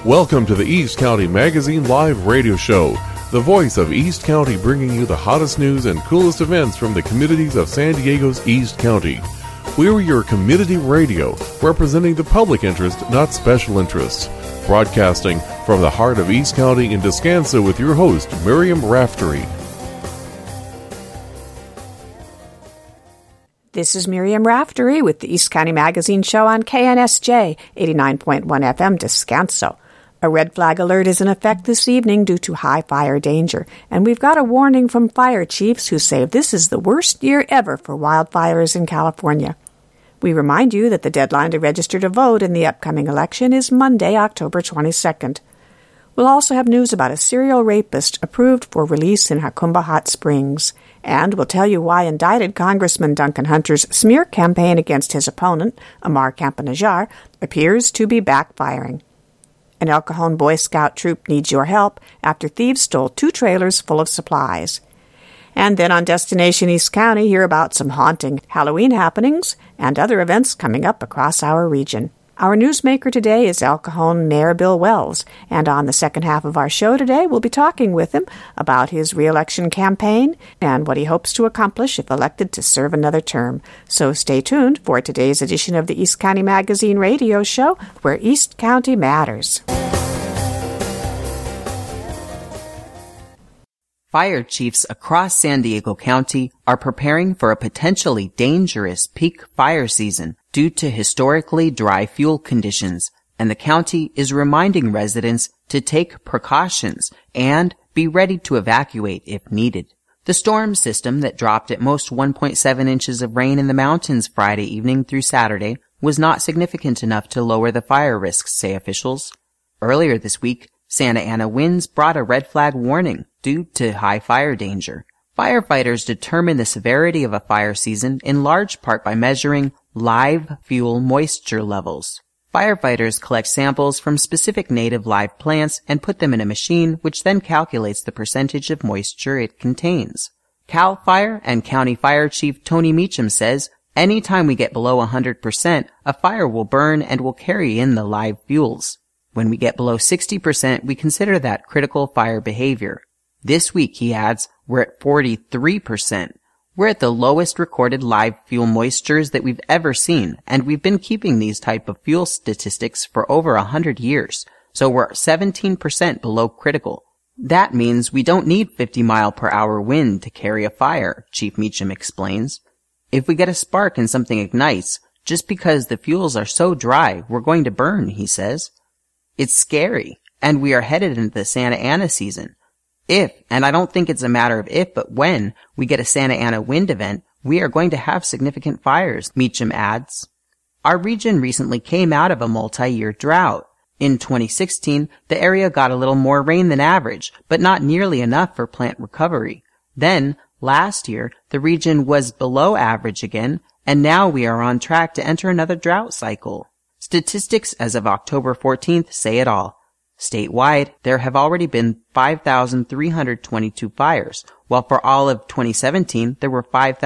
Welcome to the East County Magazine Live Radio Show, the voice of East County, bringing you the hottest news and coolest events from the communities of San Diego's East County. We're your community radio, representing the public interest, not special interests. Broadcasting from the heart of East County in Descanso with your host, Miriam Raftery. This is Miriam Raftery with the East County Magazine Show on KNSJ 89.1 FM Descanso. A red flag alert is in effect this evening due to high fire danger, and we've got a warning from fire chiefs who say this is the worst year ever for wildfires in California. We remind you that the deadline to register to vote in the upcoming election is Monday, October 22nd. We'll also have news about a serial rapist approved for release in Jacumba Hot Springs. And we'll tell you why indicted Congressman Duncan Hunter's smear campaign against his opponent, Amar Campa-Najjar, appears to be backfiring. An El Cajon Boy Scout troop needs your help after thieves stole 2 trailers full of supplies. And then on Destination East County, hear about some haunting Halloween happenings and other events coming up across our region. Our newsmaker today is El Cajon Mayor Bill Wells, and on the second half of our show today, we'll be talking with him about his re-election campaign and what he hopes to accomplish if elected to serve another term. So stay tuned for today's edition of the East County Magazine Radio Show, where East County matters. Fire chiefs across San Diego County are preparing for a potentially dangerous peak fire season due to historically dry fuel conditions, and the county is reminding residents to take precautions and be ready to evacuate if needed. The storm system that dropped at most 1.7 inches of rain in the mountains Friday evening through Saturday was not significant enough to lower the fire risks, say officials. Earlier this week, Santa Ana winds brought a red flag warning due to high fire danger. Firefighters determine the severity of a fire season in large part by measuring live fuel moisture levels. Firefighters collect samples from specific native live plants and put them in a machine which then calculates the percentage of moisture it contains. CAL FIRE and County Fire Chief Tony Meacham says, anytime we get below 100%, a fire will burn and will carry in the live fuels. When we get below 60%, we consider that critical fire behavior. This week, he adds, we're at 43%. We're at the lowest recorded live fuel moistures that we've ever seen, and we've been keeping these type of fuel statistics for over 100 years, so we're 17% below critical. That means we don't need 50-mile-per-hour wind to carry a fire, Chief Meacham explains. If we get a spark and something ignites, just because the fuels are so dry, we're going to burn, he says. It's scary, and we are headed into the Santa Ana season. If, and I don't think it's a matter of if, but when, we get a Santa Ana wind event, we are going to have significant fires, Meacham adds. Our region recently came out of a multi-year drought. In 2016, the area got a little more rain than average, but not nearly enough for plant recovery. Then, last year, the region was below average again, and now we are on track to enter another drought cycle. Statistics as of October 14th say it all. Statewide, there have already been 5,322 fires, while for all of 2017, there were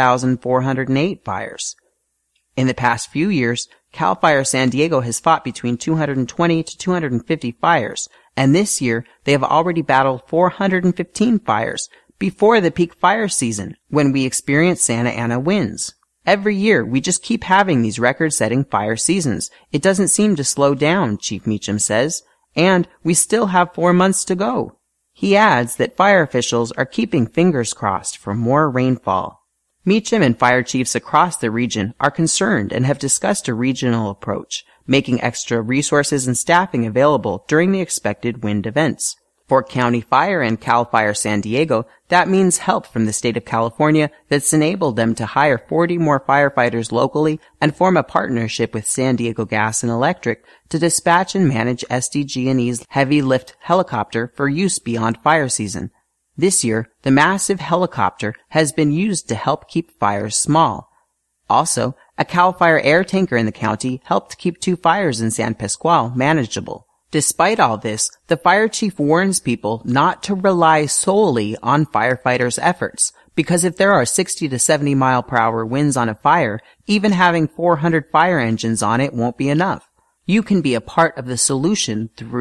5,408 fires. In the past few years, CAL FIRE San Diego has fought between 220 to 250 fires, and this year, they have already battled 415 fires before the peak fire season, when we experience Santa Ana winds. Every year, we just keep having these record-setting fire seasons. It doesn't seem to slow down, Chief Meacham says, and we still have 4 months to go. He adds that fire officials are keeping fingers crossed for more rainfall. Meacham and fire chiefs across the region are concerned and have discussed a regional approach, making extra resources and staffing available during the expected wind events. For County Fire and CAL FIRE San Diego, that means help from the state of California that's enabled them to hire 40 more firefighters locally and form a partnership with San Diego Gas and Electric to dispatch and manage SDG&E's heavy lift helicopter for use beyond fire season. This year, the massive helicopter has been used to help keep fires small. Also, a CAL FIRE air tanker in the county helped keep 2 fires in San Pasqual manageable. Despite all this, the fire chief warns people not to rely solely on firefighters' efforts, because if there are 60 to 70 mile per hour winds on a fire, even having 400 fire engines on it won't be enough. You can be a part of the solution through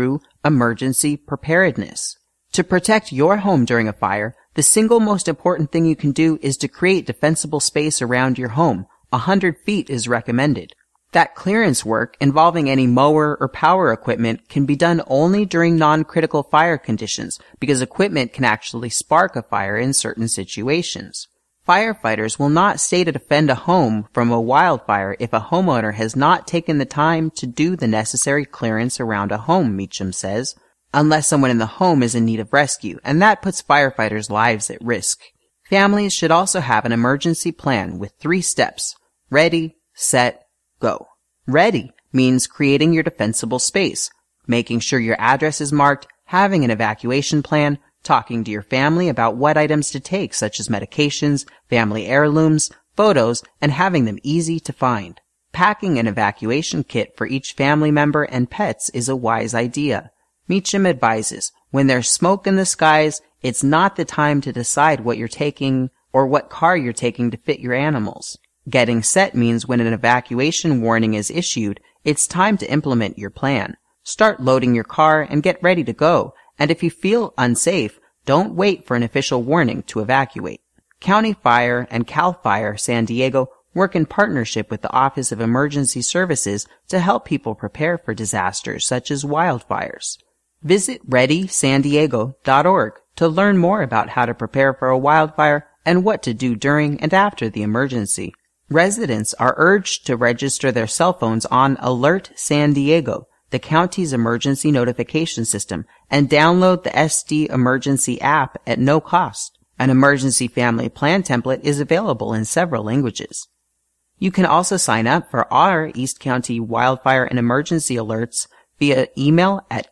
emergency preparedness. To protect your home during a fire, the single most important thing you can do is to create defensible space around your home. 100 feet is recommended. That clearance work involving any mower or power equipment can be done only during non-critical fire conditions because equipment can actually spark a fire in certain situations. Firefighters will not stay to defend a home from a wildfire if a homeowner has not taken the time to do the necessary clearance around a home, Meacham says, unless someone in the home is in need of rescue, and that puts firefighters' lives at risk. Families should also have an emergency plan with 3 steps. Ready, set, go. Ready means creating your defensible space, making sure your address is marked, having an evacuation plan, talking to your family about what items to take, such as medications, family heirlooms, photos, and having them easy to find. Packing an evacuation kit for each family member and pets is a wise idea. Meacham advises, when there's smoke in the skies, it's not the time to decide what you're taking or what car you're taking to fit your animals. Getting set means when an evacuation warning is issued, it's time to implement your plan. Start loading your car and get ready to go. And if you feel unsafe, don't wait for an official warning to evacuate. County Fire and CAL FIRE San Diego work in partnership with the Office of Emergency Services to help people prepare for disasters such as wildfires. Visit ReadySanDiego.org to learn more about how to prepare for a wildfire and what to do during and after the emergency. Residents are urged to register their cell phones on Alert San Diego, the county's emergency notification system, and download the SD Emergency app at no cost. An emergency family plan template is available in several languages. You can also sign up for our East County wildfire and emergency alerts via email at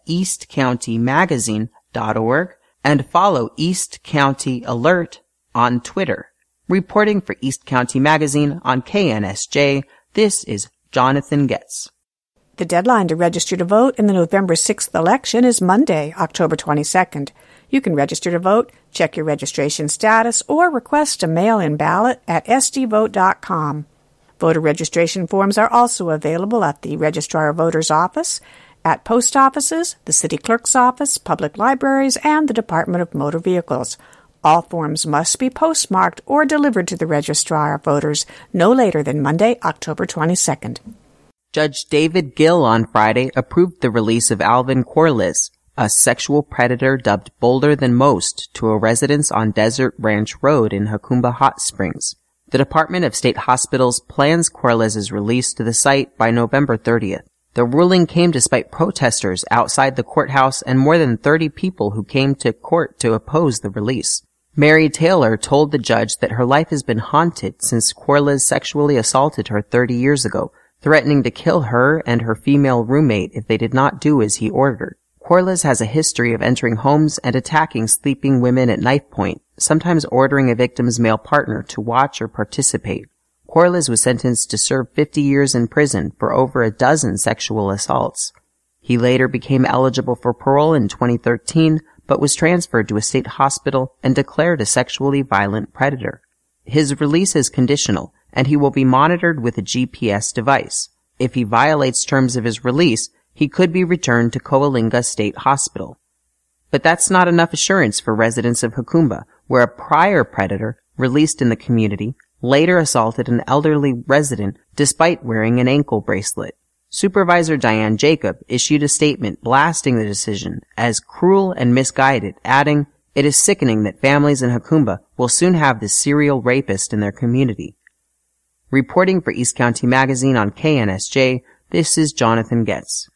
eastcountymagazine.org and follow East County Alert on Twitter. Reporting for East County Magazine on KNSJ, this is Jonathan Getz. The deadline to register to vote in the November 6th election is Monday, October 22nd. You can register to vote, check your registration status, or request a mail-in ballot at sdvote.com. Voter registration forms are also available at the Registrar of Voters Office, at post offices, the City Clerk's Office, public libraries, and the Department of Motor Vehicles. All forms must be postmarked or delivered to the Registrar of Voters no later than Monday, October 22nd. Judge David Gill on Friday approved the release of Alvin Corliss, a sexual predator dubbed bolder than most, to a residence on Desert Ranch Road in Jacumba Hot Springs. The Department of State Hospitals plans Corliss's release to the site by November 30th. The ruling came despite protesters outside the courthouse and more than 30 people who came to court to oppose the release. Mary Taylor told the judge that her life has been haunted since Corliss sexually assaulted her 30 years ago, threatening to kill her and her female roommate if they did not do as he ordered. Corliss has a history of entering homes and attacking sleeping women at knife point, sometimes ordering a victim's male partner to watch or participate. Corliss was sentenced to serve 50 years in prison for over a dozen sexual assaults. He later became eligible for parole in 2013, but was transferred to a state hospital and declared a sexually violent predator. His release is conditional, and he will be monitored with a GPS device. If he violates terms of his release, he could be returned to Coalinga State Hospital. But that's not enough assurance for residents of Jacumba, where a prior predator, released in the community, later assaulted an elderly resident despite wearing an ankle bracelet. Supervisor Diane Jacob issued a statement blasting the decision as cruel and misguided, adding, "It is sickening that families in Jacumba will soon have this serial rapist in their community." Reporting for East County Magazine on KNSJ, this is Jonathan Getz.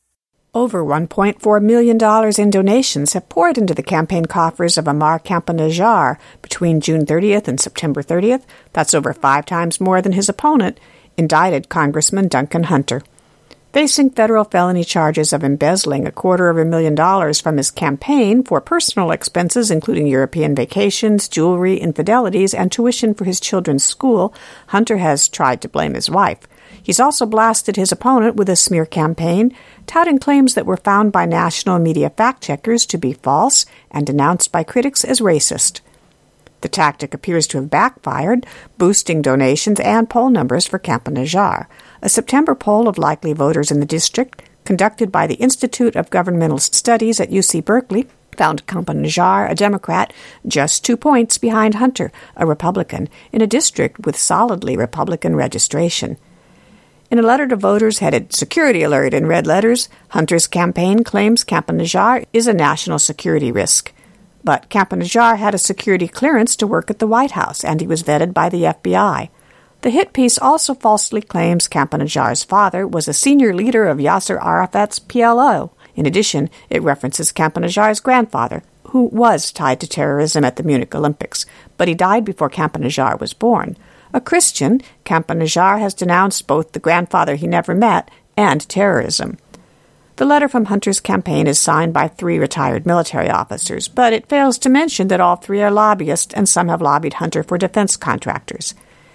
Over $1.4 million in donations have poured into the campaign coffers of Amar Campa-Najjar between June 30th and September 30th. That's over 5 times more than his opponent, indicted Congressman Duncan Hunter. Facing federal felony charges of embezzling $250,000 from his campaign for personal expenses, including European vacations, jewelry, infidelities, and tuition for his children's school, Hunter has tried to blame his wife. He's also blasted his opponent with a smear campaign, touting claims that were found by national media fact-checkers to be false and denounced by critics as racist. The tactic appears to have backfired, boosting donations and poll numbers for Campa-Najjar. A September poll of likely voters in the district conducted by the Institute of Governmental Studies at UC Berkeley found Campa-Najjar, a Democrat, just 2 points behind Hunter, a Republican, in a district with solidly Republican registration. In a letter to voters headed Security Alert in red letters, Hunter's campaign claims Campa-Najjar is a national security risk. But Campa-Najjar had a security clearance to work at the White House, and he was vetted by the FBI. The hit piece also falsely claims Campa-Najjar's father was a senior leader of Yasser Arafat's PLO. In addition, it references Campa-Najjar's grandfather, who was tied to terrorism at the Munich Olympics, but he died before Campa-Najjar was born. A Christian, Campa-Najjar has denounced both the grandfather he never met and terrorism. The letter from Hunter's campaign is signed by 3 retired military officers, but it fails to mention that all 3 are lobbyists and some have lobbied Hunter for defense contractors.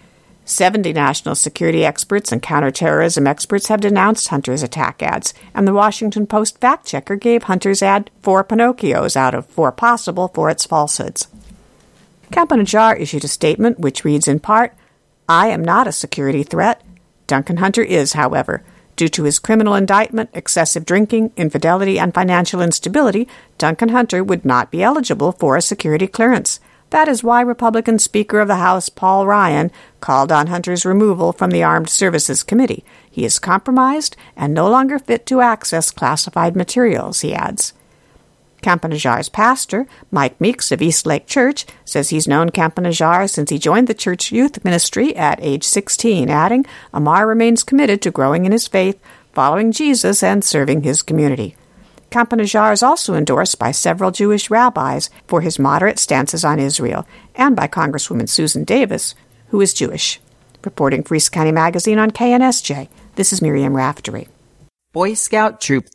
70 national security experts and counterterrorism experts have denounced Hunter's attack ads, and the Washington Post fact-checker gave Hunter's ad 4 Pinocchios out of 4 possible for its falsehoods. Campa-Najjar issued a statement which reads in part, "I am not a security threat. Duncan Hunter is, however. Due to his criminal indictment, excessive drinking, infidelity, and financial instability, Duncan Hunter would not be eligible for a security clearance. That is why Republican Speaker of the House Paul Ryan called on Hunter's removal from the Armed Services Committee. He is compromised and no longer fit to access classified materials," he adds. Campa-Najjar's pastor, Mike Meeks of East Lake Church, says he's known Campa-Najjar since he joined the church youth ministry at age 16, adding, "Amar remains committed to growing in his faith, following Jesus, and serving his community." Campa-Najjar is also endorsed by several Jewish rabbis for his moderate stances on Israel, and by Congresswoman Susan Davis, who is Jewish. Reporting for East County Magazine on KNSJ, this is Miriam Raftery. Boy Scout Troop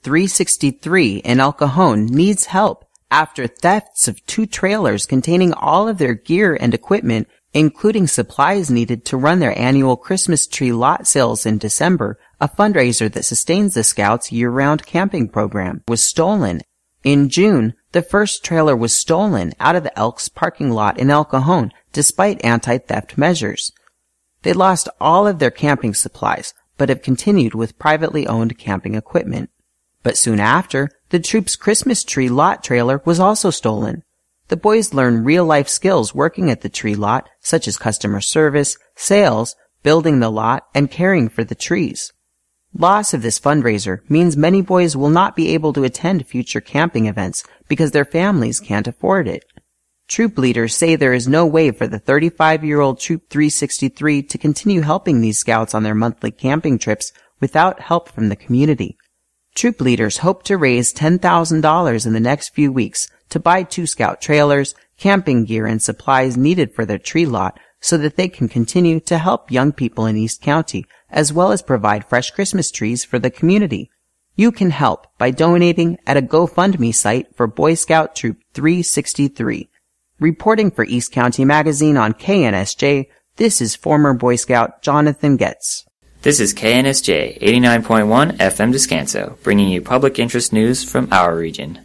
363 in El Cajon needs help after thefts of 2 trailers containing all of their gear and equipment, including supplies needed to run their annual Christmas tree lot sales in December, a fundraiser that sustains the Scouts' year-round camping program, was stolen. In June, the first trailer was stolen out of the Elks parking lot in El Cajon, despite anti-theft measures. They lost all of their camping supplies, but have continued with privately owned camping equipment. But soon after, the troop's Christmas tree lot trailer was also stolen. The boys learn real-life skills working at the tree lot, such as customer service, sales, building the lot, and caring for the trees. Loss of this fundraiser means many boys will not be able to attend future camping events because their families can't afford it. Troop leaders say there is no way for the 35-year-old Troop 363 to continue helping these scouts on their monthly camping trips without help from the community. Troop leaders hope to raise $10,000 in the next few weeks to buy 2 scout trailers, camping gear, and supplies needed for their tree lot so that they can continue to help young people in East County, as well as provide fresh Christmas trees for the community. You can help by donating at a GoFundMe site for Boy Scout Troop 363. Reporting for East County Magazine on KNSJ, this is former Boy Scout Jonathan Getz. This is KNSJ 89.1 FM Descanso, bringing you public interest news from our region.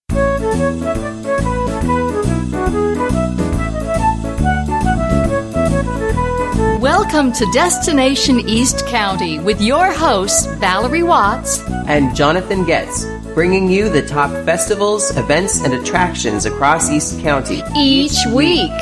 Welcome to Destination East County with your hosts, Valerie Watts and Jonathan Getz, bringing you the top festivals, events, and attractions across East County each week.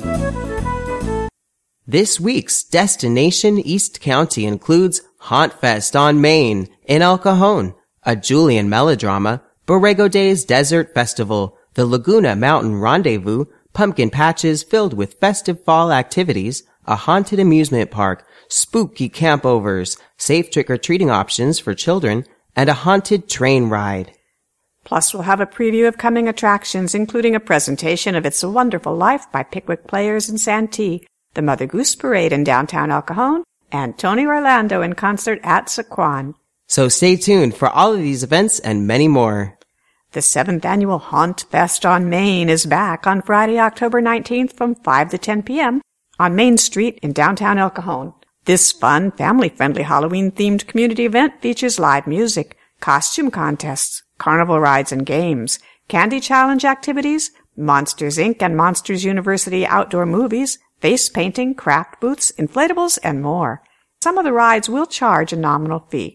This week's Destination East County includes Haunt Fest on Main in El Cajon, a Julian melodrama, Borrego Days Desert Festival, the Laguna Mountain Rendezvous, pumpkin patches filled with festive fall activities, a haunted amusement park, spooky campovers, safe trick-or-treating options for children, and a haunted train ride. Plus, we'll have a preview of coming attractions, including a presentation of It's a Wonderful Life by Pickwick Players in Santee, the Mother Goose Parade in downtown El Cajon, and Tony Orlando in concert at Saquon. So stay tuned for all of these events and many more. The 7th Annual Haunt Fest on Main is back on Friday, October 19th from 5 to 10 p.m. on Main Street in downtown El Cajon. This fun, family-friendly Halloween-themed community event features live music, costume contests, carnival rides and games, candy challenge activities, Monsters Inc. and Monsters University outdoor movies, face painting, craft booths, inflatables, and more. Some of the rides will charge a nominal fee.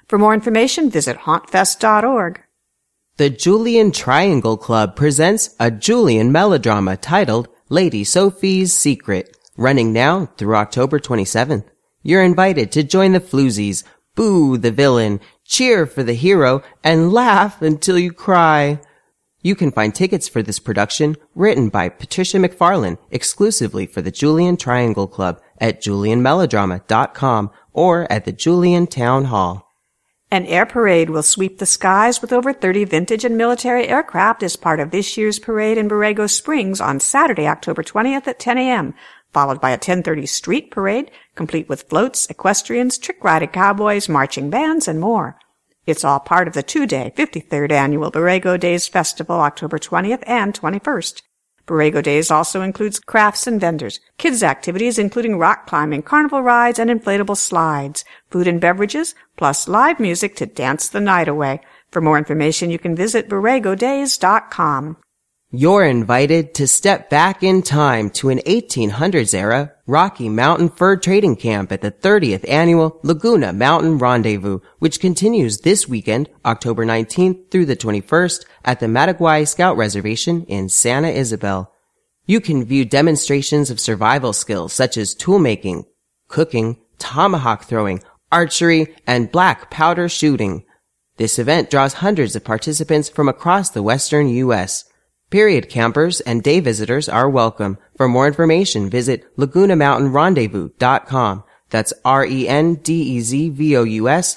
For more information, visit hauntfest.org. The Julian Triangle Club presents a Julian melodrama titled Lady Sophie's Secret, running now through October 27th. You're invited to join the floozies, boo the villain, cheer for the hero, and laugh until you cry. You can find tickets for this production, written by Patricia McFarlane, exclusively for the Julian Triangle Club at julianmelodrama.com or at the Julian Town Hall. An air parade will sweep the skies with over 30 vintage and military aircraft as part of this year's parade in Borrego Springs on Saturday, October 20th at 10 a.m., followed by a 10:30 street parade, complete with floats, equestrians, trick-riding cowboys, marching bands, and more. It's all part of the two-day 53rd Annual Borrego Days Festival, October 20th and 21st. Borrego Days also includes crafts and vendors, kids' activities including rock climbing, carnival rides, and inflatable slides, food and beverages, plus live music to dance the night away. For more information, you can visit borregodays.com. You're invited to step back in time to an 1800s-era Rocky Mountain Fur Trading Camp at the 30th Annual Laguna Mountain Rendezvous, which continues this weekend, October 19th through the 21st, at the Mataguay Scout Reservation in Santa Isabel. You can view demonstrations of survival skills such as tool-making, cooking, tomahawk throwing, archery, and black powder shooting. This event draws hundreds of participants from across the western U.S., Period campers and day visitors are welcome. For more information, visit LagunaMountainRendezvous.com. That's RENDEZVOUS,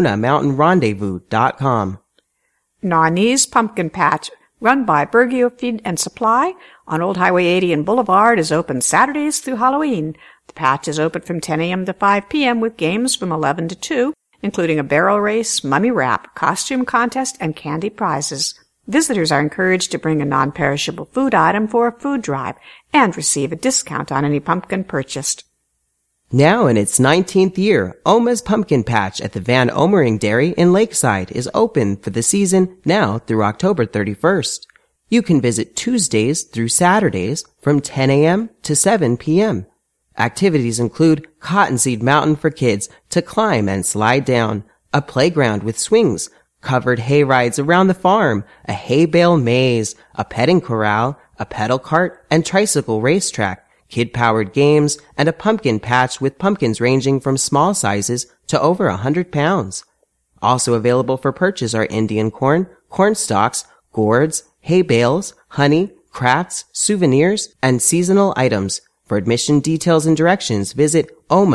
LagunaMountainRendezvous.com. Nani's Pumpkin Patch, run by Bergio Feed and Supply on Old Highway 80 and Boulevard, is open Saturdays through Halloween. The patch is open from 10 a.m. to 5 p.m. with games from 11 to 2, including a barrel race, mummy wrap, costume contest, and candy prizes. Visitors are encouraged to bring a non-perishable food item for a food drive and receive a discount on any pumpkin purchased. Now in its 19th year, Oma's Pumpkin Patch at the Van Omering Dairy in Lakeside is open for the season now through October 31st. You can visit Tuesdays through Saturdays from 10 a.m. to 7 p.m. Activities include Cottonseed Mountain for kids to climb and slide down, a playground with swings, covered hay rides around the farm, a hay bale maze, a petting corral, a pedal cart and tricycle racetrack, kid-powered games, and a pumpkin patch with pumpkins ranging from small sizes to over 100 pounds. Also available for purchase are Indian corn, corn stalks, gourds, hay bales, honey, crafts, souvenirs, and seasonal items. For admission details and directions, visit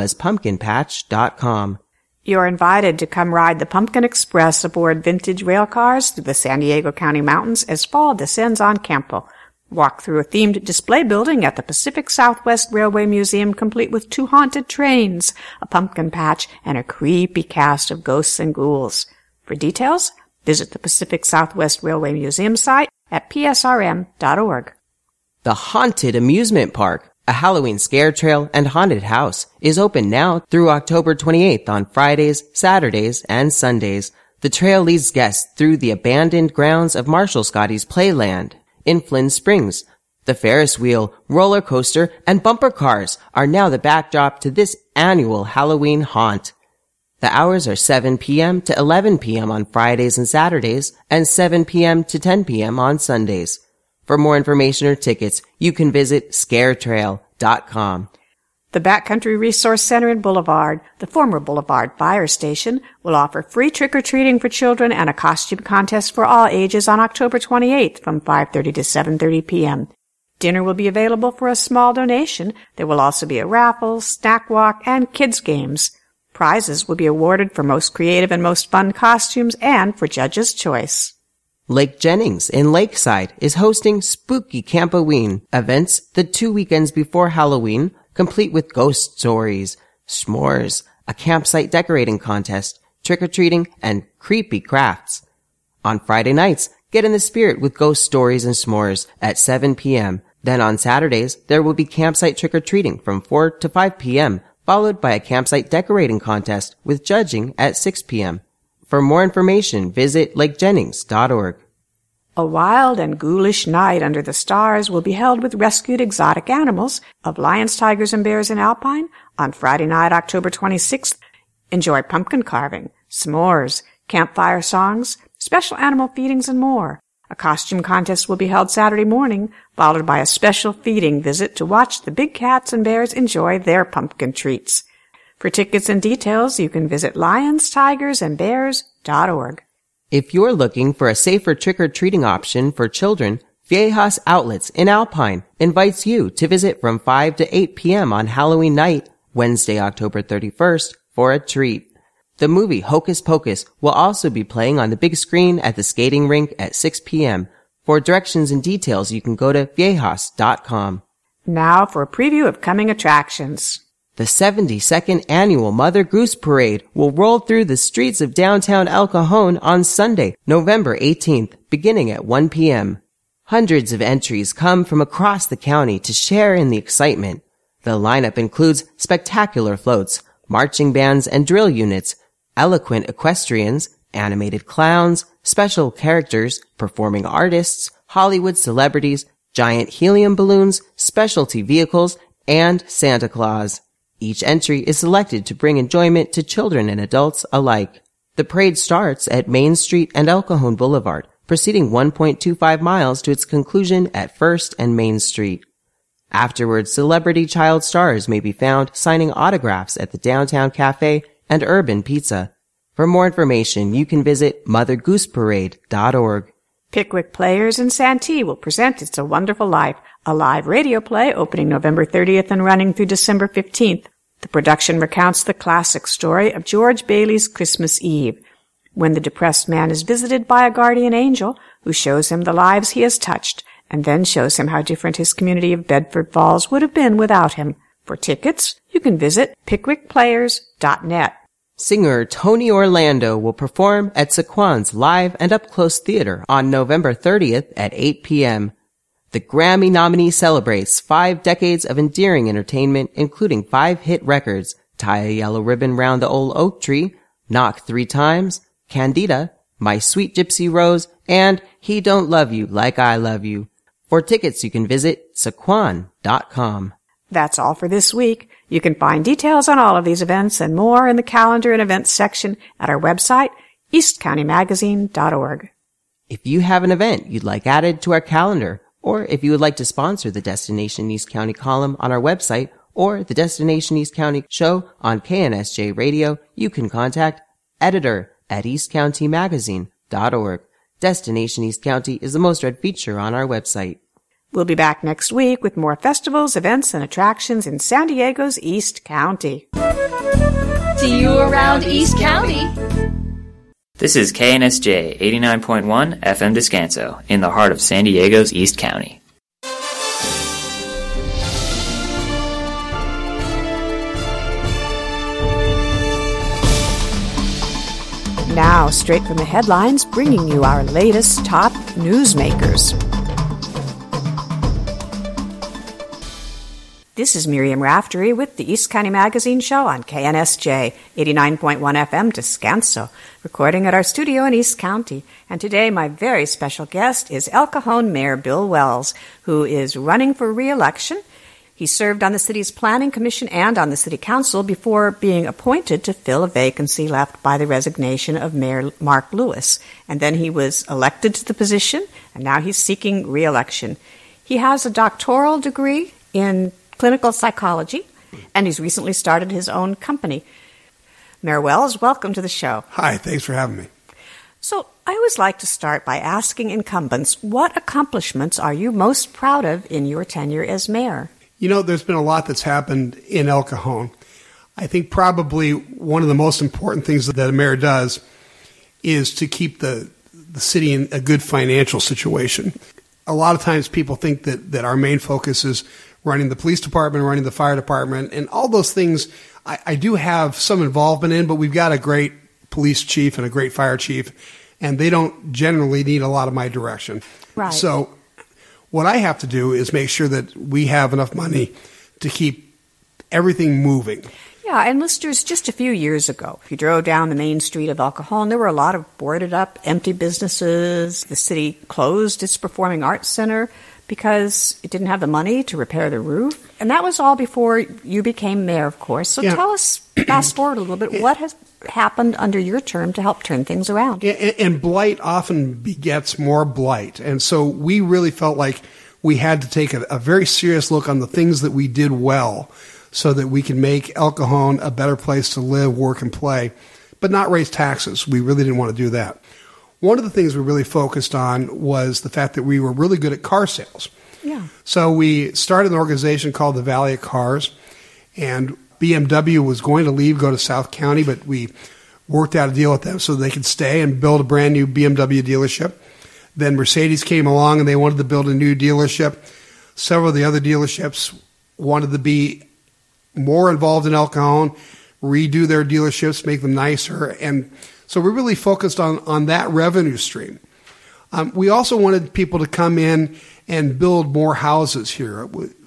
omaspunpkinpatch.com. You're invited to come ride the Pumpkin Express aboard vintage rail cars through the San Diego County mountains as fall descends on Campo. Walk through a themed display building at the Pacific Southwest Railway Museum complete with 2 haunted trains, a pumpkin patch, and a creepy cast of ghosts and ghouls. For details, visit the Pacific Southwest Railway Museum site at psrm.org. The Haunted Amusement Park, a Halloween scare trail and haunted house, is open now through October 28th on Fridays, Saturdays, and Sundays. The trail leads guests through the abandoned grounds of Marshall Scotty's Playland in Flynn Springs. The Ferris wheel, roller coaster, and bumper cars are now the backdrop to this annual Halloween haunt. The hours are 7 p.m. to 11 p.m. on Fridays and Saturdays, and 7 p.m. to 10 p.m. on Sundays. For more information or tickets, you can visit scaretrail.com. The Backcountry Resource Center in Boulevard, the former Boulevard Fire Station, will offer free trick-or-treating for children and a costume contest for all ages on October 28th from 5:30 to 7:30 p.m. Dinner will be available for a small donation. There will also be a raffle, snack walk, and kids' games. Prizes will be awarded for most creative and most fun costumes and for judges' choice. Lake Jennings in Lakeside is hosting Spooky Campoween events the 2 weekends before Halloween, complete with ghost stories, s'mores, a campsite decorating contest, trick-or-treating, and creepy crafts. On Friday nights, get in the spirit with ghost stories and s'mores at 7 p.m. Then on Saturdays, there will be campsite trick-or-treating from 4 to 5 p.m., followed by a campsite decorating contest with judging at 6 p.m. For more information, visit lakejennings.org. A wild and ghoulish night under the stars will be held with rescued exotic animals of lions, tigers, and bears in Alpine on Friday night, October 26th. Enjoy pumpkin carving, s'mores, campfire songs, special animal feedings, and more. A costume contest will be held Saturday morning, followed by a special feeding visit to watch the big cats and bears enjoy their pumpkin treats. For tickets and details, you can visit lionstigersandbears.org. If you're looking for a safer trick-or-treating option for children, Viejas Outlets in Alpine invites you to visit from 5 to 8 p.m. on Halloween night, Wednesday, October 31st, for a treat. The movie Hocus Pocus will also be playing on the big screen at the skating rink at 6 p.m. For directions and details, you can go to viejas.com. Now for a preview of coming attractions. The 72nd Annual Mother Goose Parade will roll through the streets of downtown El Cajon on Sunday, November 18th, beginning at 1 p.m. Hundreds of entries come from across the county to share in the excitement. The lineup includes spectacular floats, marching bands and drill units, eloquent equestrians, animated clowns, special characters, performing artists, Hollywood celebrities, giant helium balloons, specialty vehicles, and Santa Claus. Each entry is selected to bring enjoyment to children and adults alike. The parade starts at Main Street and El Cajon Boulevard, proceeding 1.25 miles to its conclusion at 1st and Main Street. Afterwards, celebrity child stars may be found signing autographs at the Downtown Cafe and Urban Pizza. For more information, you can visit mothergooseparade.org. Pickwick Players in Santee will present It's a Wonderful Life, a live radio play opening November 30th and running through December 15th. The production recounts the classic story of George Bailey's Christmas Eve, when the depressed man is visited by a guardian angel who shows him the lives he has touched, and then shows him how different his community of Bedford Falls would have been without him. For tickets, you can visit pickwickplayers.net. Singer Tony Orlando will perform at Saquon's Live and Up Close Theater on November 30th at 8 p.m. The Grammy nominee celebrates 5 decades of endearing entertainment, including 5 hit records, Tie a Yellow Ribbon Round the Old Oak Tree, Knock 3 Times, Candida, My Sweet Gypsy Rose, and He Don't Love You Like I Love You. For tickets, you can visit Saquon.com. That's all for this week. You can find details on all of these events and more in the calendar and events section at our website, eastcountymagazine.org. If you have an event you'd like added to our calendar, or if you would like to sponsor the Destination East County column on our website or the Destination East County show on KNSJ Radio, you can contact editor@eastcountymagazine.org. Destination East County is the most read feature on our website. We'll be back next week with more festivals, events, and attractions in San Diego's East County. See you around East County. This is KNSJ 89.1 FM Descanso, in the heart of San Diego's East County. Now, straight from the headlines, bringing you our latest top newsmakers. This is Miriam Raftery with the East County Magazine Show on KNSJ 89.1 FM Descanso, recording at our studio in East County. And today my very special guest is El Cajon Mayor Bill Wells, who is running for re-election. He served on the city's planning commission and on the city council before being appointed to fill a vacancy left by the resignation of Mayor Mark Lewis. And then he was elected to the position, and now he's seeking re-election. He has a doctoral degree in clinical psychology, and he's recently started his own company. Mayor Wells, welcome to the show. Hi, thanks for having me. So I always like to start by asking incumbents, what accomplishments are you most proud of in your tenure as mayor? You know, there's been a lot that's happened in El Cajon. I think probably one of the most important things that a mayor does is to keep the city in a good financial situation. A lot of times people think that our main focus is running the police department, running the fire department, and all those things I do have some involvement in, but we've got a great police chief and a great fire chief, and they don't generally need a lot of my direction. Right. So what I have to do is make sure that we have enough money to keep everything moving. Yeah, and listeners, just a few years ago, if you drove down the main street of El Cajon, there were a lot of boarded up, empty businesses. The city closed its performing arts center because it didn't have the money to repair the roof. And that was all before you became mayor, of course. So Tell us, fast forward a little bit, what happened under your term to help turn things around? And blight often begets more blight. And so we really felt like we had to take a very serious look on the things that we did well so that we can make El Cajon a better place to live, work, and play, but not raise taxes. We really didn't want to do that. One of the things we really focused on was the fact that we were really good at car sales. Yeah. So we started an organization called the Valley of Cars, and BMW was going to leave, go to South County, but we worked out a deal with them so they could stay and build a brand new BMW dealership. Then Mercedes came along and they wanted to build a new dealership. Several of the other dealerships wanted to be more involved in El Cajon, redo their dealerships, make them nicer. And so we really focused on that revenue stream. We also wanted people to come in and build more houses here.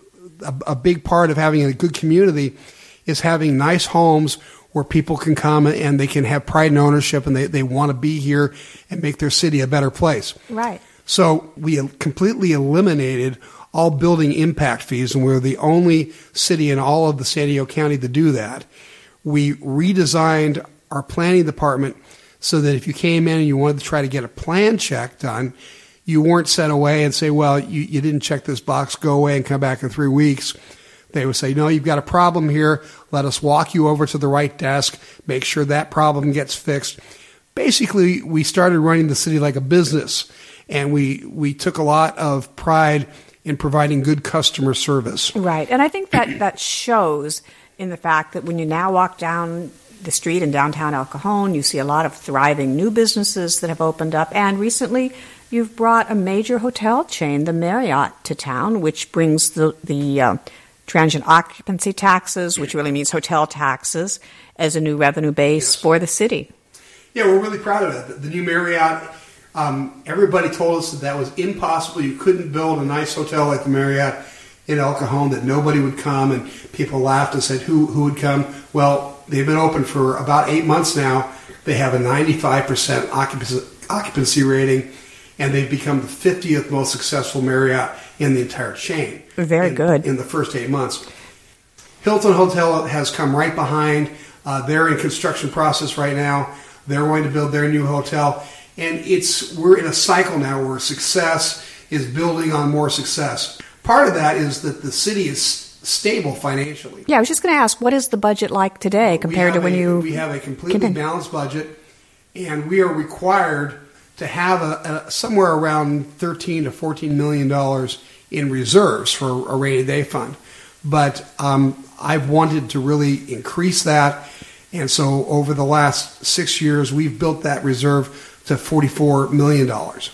A big part of having a good community is having nice homes where people can come and they can have pride in ownership and they want to be here and make their city a better place. Right. So we completely eliminated all building impact fees, and we're the only city in all of the San Diego County to do that. We redesigned our planning department so that if you came in and you wanted to try to get a plan check done, you weren't sent away and say, well, you didn't check this box, go away and come back in 3 weeks. They would say, no, you've got a problem here. Let us walk you over to the right desk, make sure that problem gets fixed. Basically, we started running the city like a business, and we took a lot of pride in providing good customer service. Right. And I think that shows in the fact that when you now walk down the street in downtown El Cajon, you see a lot of thriving new businesses that have opened up. And recently, you've brought a major hotel chain, the Marriott, to town, which brings the transient occupancy taxes, which really means hotel taxes, as a new revenue base for the city. Yeah, we're really proud of that. The new Marriott, everybody told us that was impossible. You couldn't build a nice hotel like the Marriott in El Cajon, that nobody would come, and people laughed and said, who would come? Well, they've been open for about 8 months now. They have a 95% occupancy rating, and they've become the 50th most successful Marriott in the entire chain. Very good. In the first 8 months. Hilton Hotel has come right behind. They're in construction process right now. They're going to build their new hotel. And we're in a cycle now where success is building on more success. Part of that is that the city is stable financially. Yeah, I was just going to ask, what is the budget like today compared to when you... We have a completely balanced budget, and we are required to have somewhere around $13 to $14 million in reserves for a rainy day fund. But I've wanted to really increase that, and so over the last 6 years, we've built that reserve to $44 million.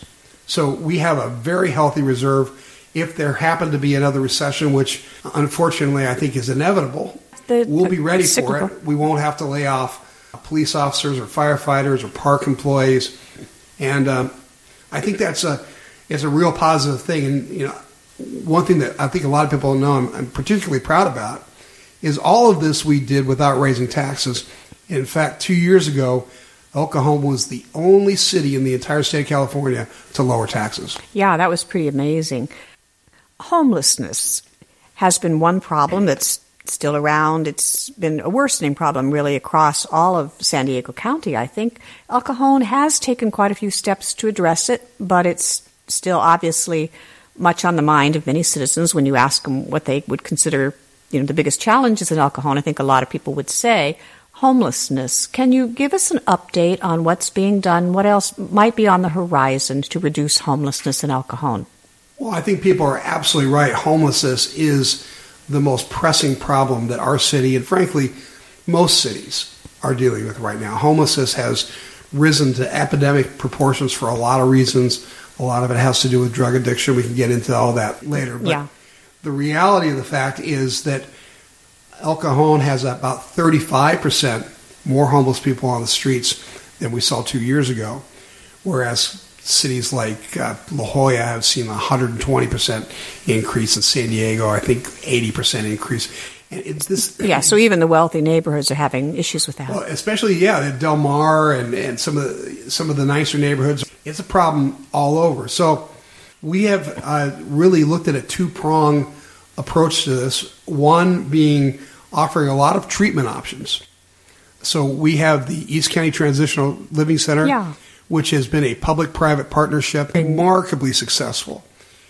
So we have a very healthy reserve. If there happened to be another recession, which unfortunately I think is inevitable, we'll be ready for it. We won't have to lay off police officers or firefighters or park employees. And I think it's a real positive thing. And one thing that I think a lot of people know I'm particularly proud about is all of this we did without raising taxes. In fact, 2 years ago, El Cajon was the only city in the entire state of California to lower taxes. Yeah, that was pretty amazing. Homelessness has been one problem that's still around. It's been a worsening problem really across all of San Diego County, I think. El Cajon has taken quite a few steps to address it, but it's still obviously much on the mind of many citizens when you ask them what they would consider the biggest challenges in El Cajon. I think a lot of people would say homelessness. Can you give us an update on what's being done? What else might be on the horizon to reduce homelessness in El Cajon? Well, I think people are absolutely right. Homelessness is the most pressing problem that our city, and frankly, most cities, are dealing with right now. Homelessness has risen to epidemic proportions for a lot of reasons. A lot of it has to do with drug addiction. We can get into all that later. But the reality of the fact is that El Cajon has about 35% more homeless people on the streets than we saw 2 years ago, whereas cities like La Jolla have seen a 120% increase. In San Diego, I think 80% increase. And it's this. Yeah, so even the wealthy neighborhoods are having issues with that. Well, especially Del Mar and some of the nicer neighborhoods. It's a problem all over. So we have really looked at a two-prong approach to this. One being offering a lot of treatment options. So we have the East County Transitional Living Center, which has been a public-private partnership, remarkably successful,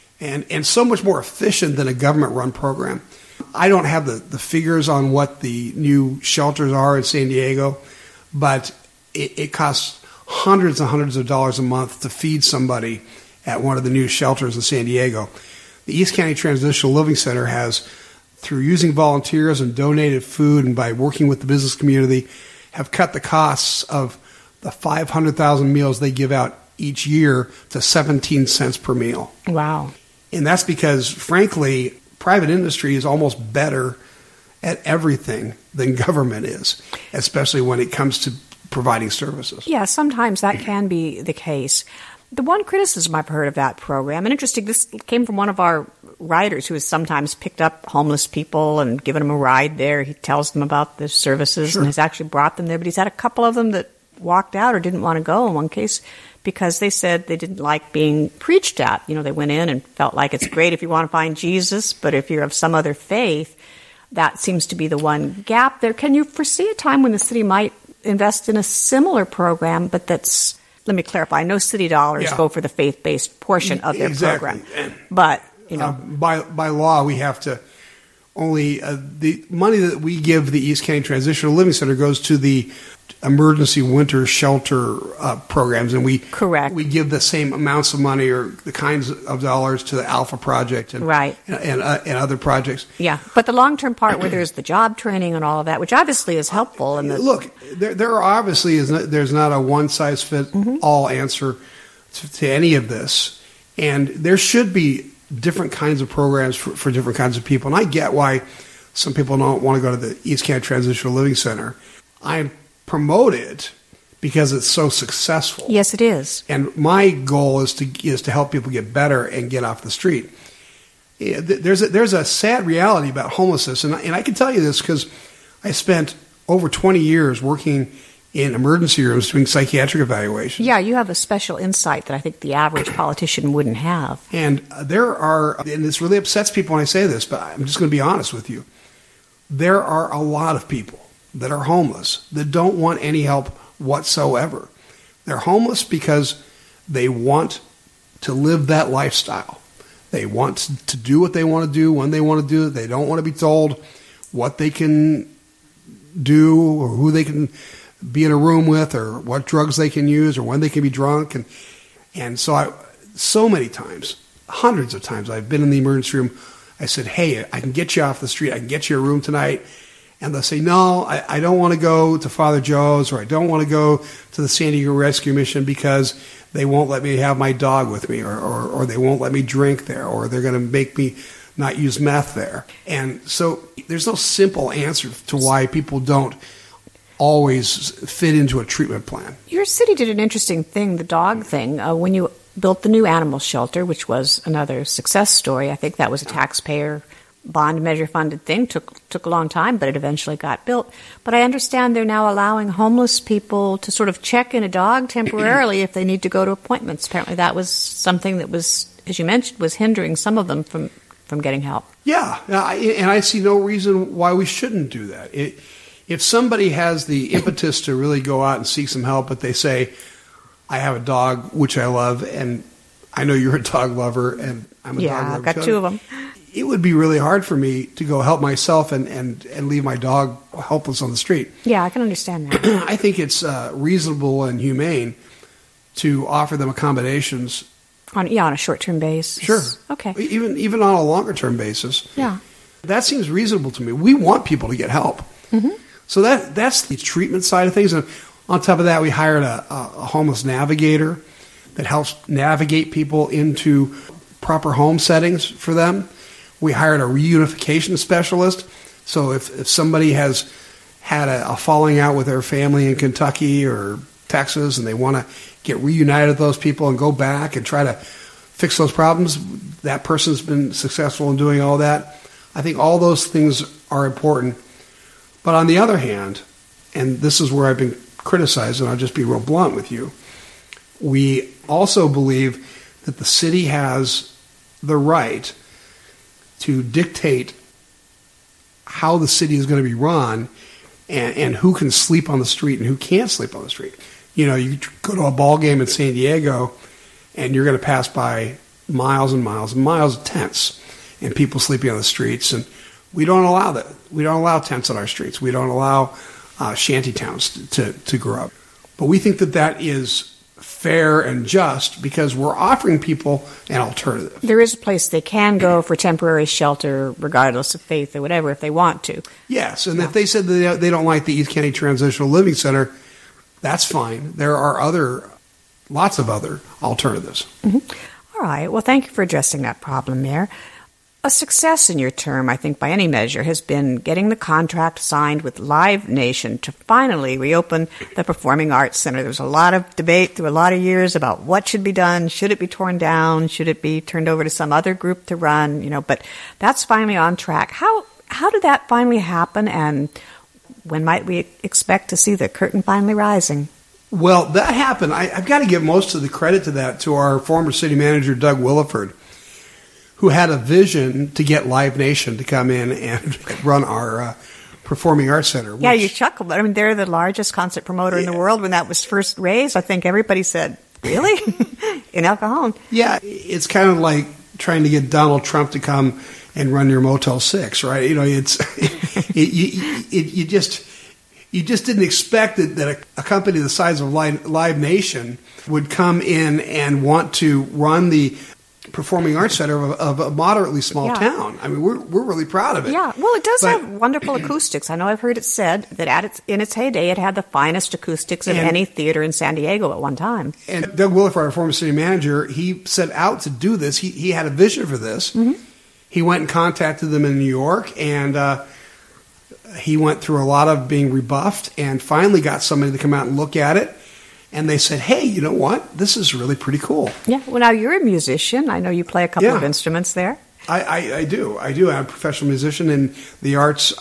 and so much more efficient than a government-run program. I don't have the figures on what the new shelters are in San Diego, but it costs hundreds and hundreds of dollars a month to feed somebody at one of the new shelters in San Diego. The East County Transitional Living Center has, through using volunteers and donated food and by working with the business community, have cut the costs of the 500,000 meals they give out each year to 17 cents per meal. Wow. And that's because, frankly, private industry is almost better at everything than government is, especially when it comes to providing services. Yeah, sometimes that can be the case. The one criticism I've heard of that program, and interesting, this came from one of our writers who has sometimes picked up homeless people and given them a ride there. He tells them about the services and has actually brought them there, but he's had a couple of them that walked out or didn't want to go in one case because they said they didn't like being preached at. You know, they went in and felt like it's great if you want to find Jesus, but if you're of some other faith, that seems to be the one gap there. Can you foresee a time when the city might invest in a similar program, but that's, let me clarify, no city dollars go for the faith-based portion of their program. But, you know. By law, we have to only, the money that we give the East County Transitional Living Center goes to the emergency winter shelter programs, and we give the same amounts of money or the kinds of dollars to the Alpha Project and other projects. Yeah, but the long-term part where there's the job training and all of that, which obviously is helpful. And look, there obviously there's not a one-size-fits-all answer to any of this, and there should be different kinds of programs for different kinds of people. And I get why some people don't want to go to the East County Transitional Living Center. I promote it because it's so successful. Yes, it is. And my goal is to help people get better and get off the street. There's a sad reality about homelessness, and I can tell you this because I spent over 20 years working in emergency rooms doing psychiatric evaluation. Yeah, you have a special insight that I think the average politician wouldn't have. And and this really upsets people when I say this, but I'm just going to be honest with you. There are a lot of people that are homeless that don't want any help whatsoever. They're homeless because they want to live that lifestyle. They want to do what they want to do when they want to do it. They don't want to be told what they can do or who they can be in a room with or what drugs they can use or when they can be drunk. And so many times, hundreds of times, I've been in the emergency room. I said, hey, I can get you off the street. I can get you a room tonight. And they'll say, no, I don't want to go to Father Joe's or I don't want to go to the San Diego Rescue Mission because they won't let me have my dog with me or they won't let me drink there or they're going to make me not use meth there. And so there's no simple answer to why people don't always fit into a treatment plan. Your city did an interesting thing, the dog thing, when you built the new animal shelter, which was another success story. I think that was a taxpayer bond measure funded thing. Took a long time, but it eventually got built. But I understand they're now allowing homeless people to sort of check in a dog temporarily if they need to go to appointments. Apparently that was something that was, as you mentioned, was hindering some of them from getting help. Yeah, and I see no reason why we shouldn't do that. If somebody has the impetus to really go out and seek some help, but they say, I have a dog, which I love, and I know you're a dog lover, and I'm a dog lover. Yeah, I've got two of them. It would be really hard for me to go help myself and leave my dog helpless on the street. Yeah, I can understand that. I think it's reasonable and humane to offer them accommodations. On a short-term basis. Sure. Okay. Even on a longer-term basis. Yeah. That seems reasonable to me. We want people to get help. Mm-hmm. So that's the treatment side of things. And on top of that, we hired a homeless navigator that helps navigate people into proper home settings for them. We hired a reunification specialist. So if somebody has had a falling out with their family in Kentucky or Texas and they want to get reunited with those people and go back and try to fix those problems, that person's been successful in doing all that. I think all those things are important. But on the other hand, and this is where I've been criticized, and I'll just be real blunt with you, we also believe that the city has the right to dictate how the city is going to be run and who can sleep on the street and who can't sleep on the street. You know, you go to a ball game in San Diego, and you're going to pass by miles and miles and miles of tents and people sleeping on the streets, and we don't allow that. We don't allow tents on our streets. We don't allow shanty towns to grow up. But we think that is fair and just because we're offering people an alternative. There is a place they can go for temporary shelter, regardless of faith or whatever, if they want to. Yes, and if they said that they don't like the East County Transitional Living Center, that's fine. There are lots of other alternatives. Mm-hmm. All right. Well, thank you for addressing that problem, Mayor. A success in your term, I think, by any measure, has been getting the contract signed with Live Nation to finally reopen the Performing Arts Center. There was a lot of debate through a lot of years about what should be done. Should it be torn down? Should it be turned over to some other group to run? You know, but that's finally on track. How did that finally happen, and when might we expect to see the curtain finally rising? Well, that happened. I've got to give most of the credit to that to our former city manager, Doug Williford, who had a vision to get Live Nation to come in and run our Performing Arts Center. Yeah, you chuckle, but I mean, they're the largest concert promoter in the world. When that was first raised, I think everybody said, really? In El Cajon? Yeah, it's kind of like trying to get Donald Trump to come and run your Motel 6, right? You know, it's you just didn't expect that a company the size of Live Nation would come in and want to run the Performing Arts Center of a moderately small town. I mean, we're really proud of it. Yeah, well, it does have wonderful acoustics. I know I've heard it said that in its heyday, it had the finest acoustics of any theater in San Diego at one time. And Doug Williford, our former city manager, he set out to do this. He had a vision for this. Mm-hmm. He went and contacted them in New York, and he went through a lot of being rebuffed and finally got somebody to come out and look at it. And they said, hey, you know what? This is really pretty cool. Yeah. Well, now you're a musician. I know you play a couple of instruments there. I do. I'm a professional musician, and the arts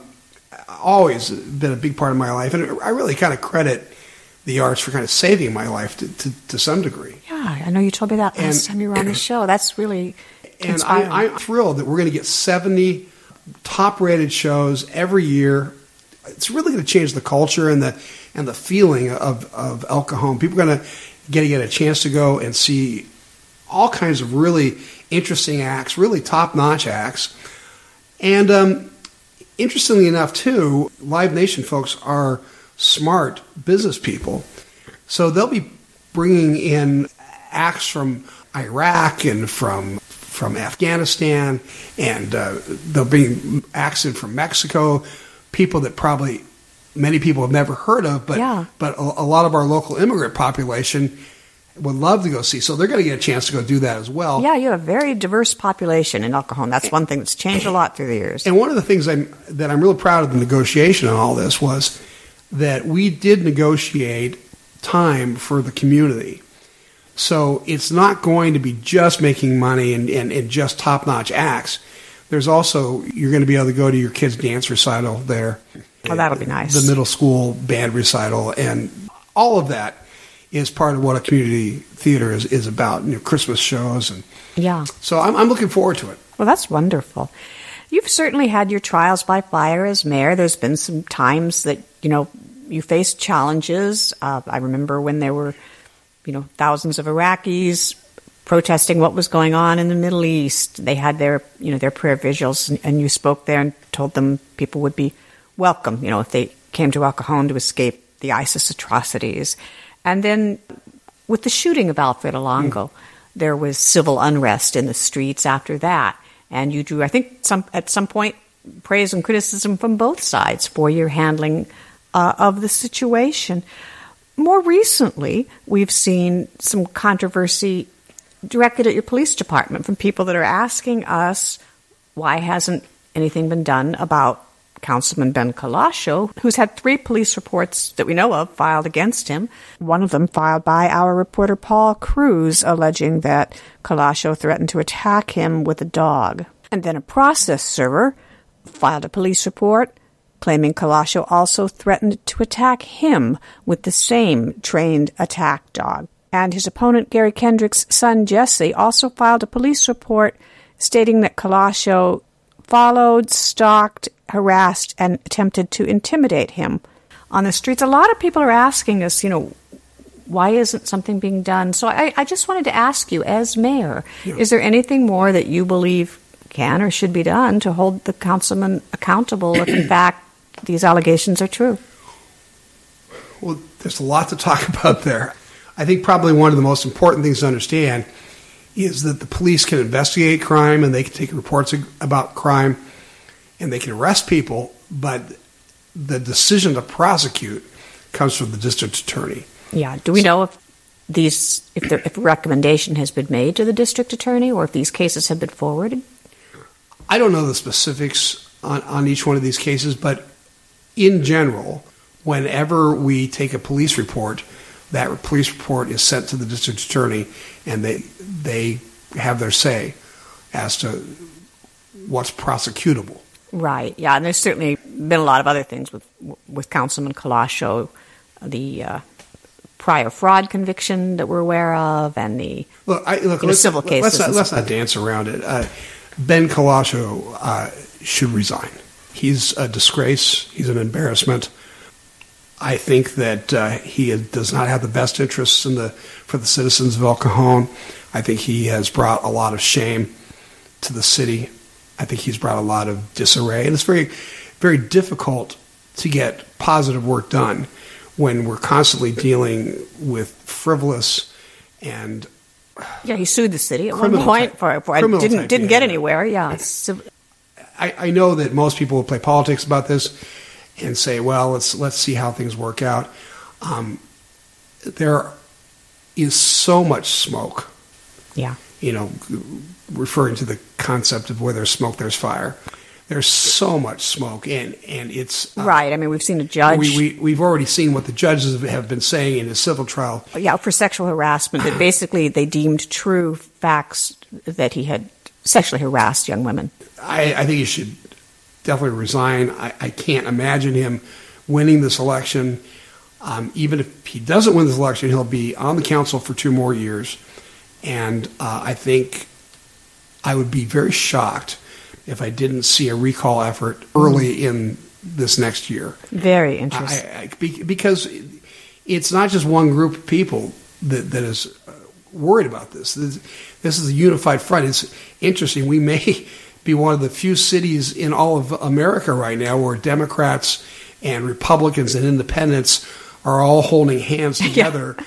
always been a big part of my life. And I really kind of credit the arts for kind of saving my life to some degree. Yeah, I know you told me that last time you were on the show. That's really inspiring. And I'm thrilled that we're going to get 70 top-rated shows every year. It's really going to change the culture and the feeling of El Cajon. People are going to get a chance to go and see all kinds of really interesting acts, really top-notch acts. And interestingly enough, too, Live Nation folks are smart business people. So they'll be bringing in acts from Iraq and from Afghanistan, and they'll bring acts in from Mexico, people that probably many people have never heard of, but a lot of our local immigrant population would love to go see. So they're going to get a chance to go do that as well. Yeah, you have a very diverse population in El Cajon. That's one thing that's changed a lot through the years. And one of the things that I'm really proud of the negotiation on all this was that we did negotiate time for the community. So it's not going to be just making money and just top-notch acts. There's also, you're going to be able to go to your kid's dance recital there. Oh, that'll be nice. The middle school band recital, and all of that is part of what a community theater is about, Christmas shows. And so I'm looking forward to it. Well, that's wonderful. You've certainly had your trials by fire as mayor. There's been some times that, you faced challenges. I remember when there were, thousands of Iraqis protesting what was going on in the Middle East. They had their prayer vigils, and you spoke there and told them people would be welcome, if they came to El Cajon to escape the ISIS atrocities. And then with the shooting of Alfred Alongo, there was civil unrest in the streets after that. And you drew, I think, at some point, praise and criticism from both sides for your handling of the situation. More recently, we've seen some controversy directed at your police department from people that are asking us, why hasn't anything been done about Councilman Ben Colascio, who's had 3 police reports that we know of filed against him. One of them filed by our reporter Paul Cruz, alleging that Colascio threatened to attack him with a dog. And then a process server filed a police report claiming Colascio also threatened to attack him with the same trained attack dog. And his opponent, Gary Kendrick's son, Jesse, also filed a police report stating that Colascio followed, stalked, harassed and attempted to intimidate him on the streets. A lot of people are asking us, why isn't something being done? So I just wanted to ask you, as mayor, is there anything more that you believe can or should be done to hold the councilman accountable if, in fact, these allegations are true? Well, there's a lot to talk about there. I think probably one of the most important things to understand is that the police can investigate crime and they can take reports about crime and they can arrest people, but the decision to prosecute comes from the district attorney. Yeah. Do we know if a recommendation has been made to the district attorney or if these cases have been forwarded? I don't know the specifics on each one of these cases, but in general, whenever we take a police report, that police report is sent to the district attorney, and they have their say as to what's prosecutable. Right. Yeah, and there's certainly been a lot of other things with Councilman Colascio, the prior fraud conviction that we're aware of, and the civil cases. Let's not dance around it. Ben Colascio should resign. He's a disgrace. He's an embarrassment. I think that he does not have the best interests for the citizens of El Cajon. I think he has brought a lot of shame to the city. I think he's brought a lot of disarray. And it's very, very difficult to get positive work done when we're constantly dealing with frivolous and he sued the city at one point for it. Didn't get anywhere. Yeah. I know that most people will play politics about this and say, well, let's see how things work out. There is so much smoke. Yeah. Referring to the concept of where there's smoke, there's fire. There's so much smoke, and it's right. I mean, we've seen a judge. We've already seen what the judges have been saying in a civil trial. Yeah, for sexual harassment. That basically they deemed true facts that he had sexually harassed young women. I think he should definitely resign. I can't imagine him winning this election. Even if he doesn't win this election, he'll be on the council for 2 more years. And I think I would be very shocked if I didn't see a recall effort early in this next year. Very interesting. Because it's not just one group of people that is worried about this. This is a unified front. It's interesting. We may be one of the few cities in all of America right now where Democrats and Republicans and independents are all holding hands together.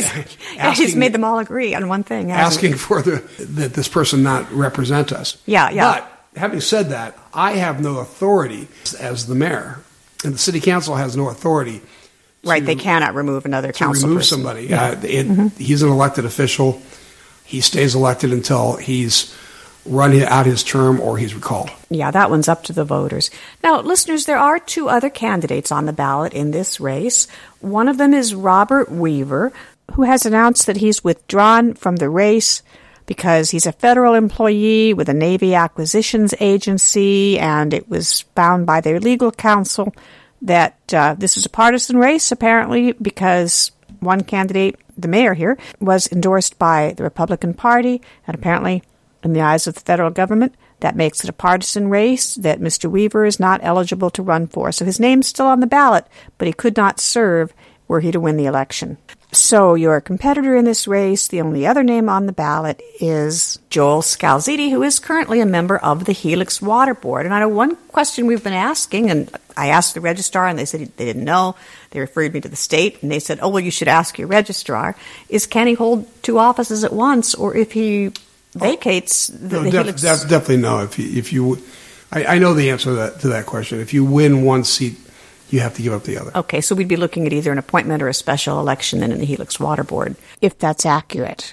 He's made them all agree on one thing. Asking for that this person not represent us. Yeah. But having said that, I have no authority as the mayor, and the city council has no authority. Right, they cannot remove another council remove person. Somebody. Yeah. He's an elected official. He stays elected until he's run out his term or he's recalled. Yeah, that one's up to the voters. Now, listeners, there are 2 other candidates on the ballot in this race. One of them is Robert Weaver, who has announced that he's withdrawn from the race because he's a federal employee with a Navy Acquisitions Agency, and it was found by their legal counsel that this is a partisan race, apparently, because one candidate, the mayor here, was endorsed by the Republican Party, and apparently, in the eyes of the federal government, that makes it a partisan race that Mr. Weaver is not eligible to run for. So his name's still on the ballot, but he could not serve were he to win the election. So your competitor in this race, the only other name on the ballot, is Joel Scalzitti, who is currently a member of the Helix Water Board. And I know one question we've been asking, and I asked the registrar, and they said they didn't know. They referred me to the state, and they said, oh, well, you should ask your registrar, is can he hold 2 offices at once, or if he vacates the Helix? Definitely no. If you, I know the answer to that question. If you win one seat, you have to give up the other. Okay, so we'd be looking at either an appointment or a special election then in the Helix Water Board, if that's accurate.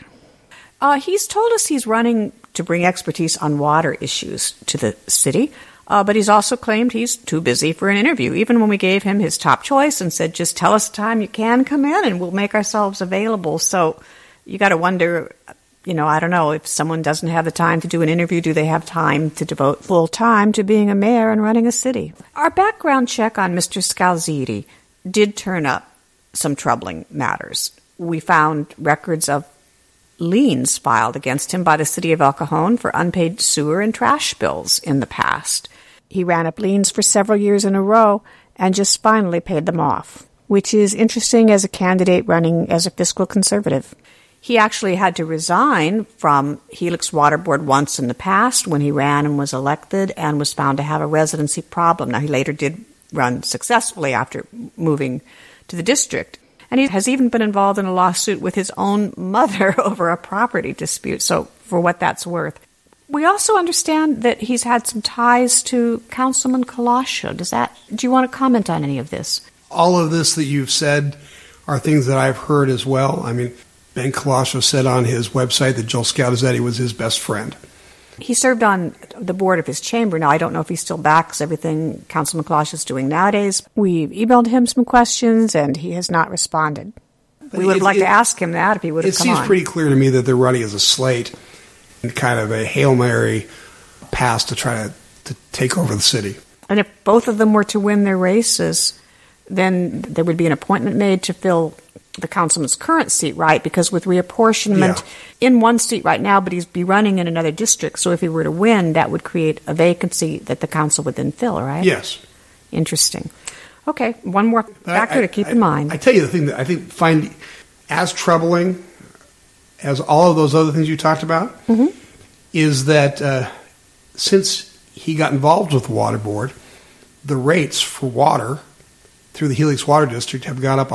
He's told us he's running to bring expertise on water issues to the city, but he's also claimed he's too busy for an interview, even when we gave him his top choice and said, just tell us the time you can come in and we'll make ourselves available. So you got to wonder, I don't know, if someone doesn't have the time to do an interview, do they have time to devote full time to being a mayor and running a city? Our background check on Mr. Scalzitti did turn up some troubling matters. We found records of liens filed against him by the city of El Cajon for unpaid sewer and trash bills in the past. He ran up liens for several years in a row and just finally paid them off, which is interesting as a candidate running as a fiscal conservative. He actually had to resign from Helix Water Board once in the past when he ran and was elected and was found to have a residency problem. Now, he later did run successfully after moving to the district. And he has even been involved in a lawsuit with his own mother over a property dispute, so for what that's worth. We also understand that he's had some ties to Councilman Colosio. Do you want to comment on any of this? All of this that you've said are things that I've heard as well. I mean, Ben Colosio said on his website that Joel Scaldazetti was his best friend. He served on the board of his chamber. Now, I don't know if he still backs everything Councilman Colosio is doing nowadays. We've emailed him some questions, and he has not responded. We would have liked to ask him that if he would have come on. It seems pretty clear to me that they're running as a slate and kind of a Hail Mary pass to try to take over the city. And if both of them were to win their races, then there would be an appointment made to fill the councilman's current seat, right? Because with reapportionment in one seat right now, but he'd be running in another district. So if he were to win, that would create a vacancy that the council would then fill, right? Yes. Interesting. Okay, one more factor to keep in mind. I tell you the thing that I think find as troubling as all of those other things you talked about is that since he got involved with the water board, the rates for water through the Helix Water District have gone up